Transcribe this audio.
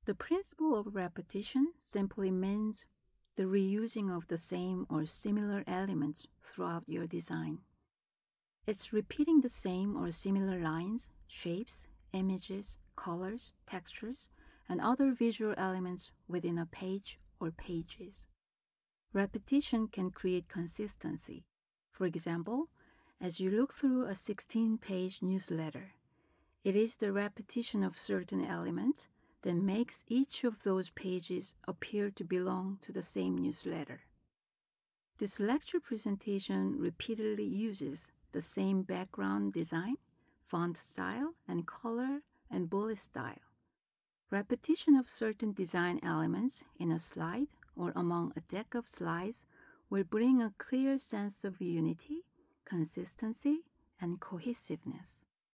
The principle of repetition simply means the reusing of the same or similar elements throughout your design. It's repeating the same or similar lines, shapes, images, colors, textures, and other visual elements within a page or pages. Repetition can create consistency. For example, as you look through a 16-page newsletter, it is the repetition of certain elements that makes each of those pages appear to belong to the same newsletter. This lecture presentation repeatedly uses the same background design, font style, and color and bullet style. Repetition of certain design elements in a slide or among a deck of slides will bring a clear sense of unity, consistency, and cohesiveness.